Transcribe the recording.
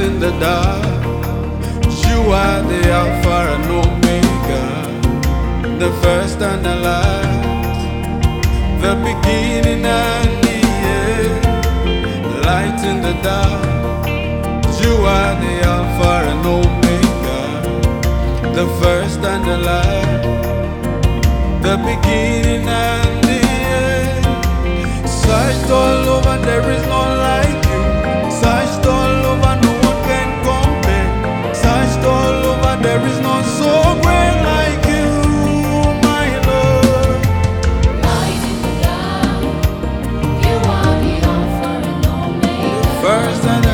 in the dark. You are the Alpha and Omega, the first and the last, the beginning and the end. Light in the dark. You are the Alpha and Omega, the first and the last, the beginning and the end. Searched all over, there is none like you. Searched all over, no one can compare. Searched all over, there is none so great like you, my Lord. Light in the dark, you are the Alpha and Omega. The first and the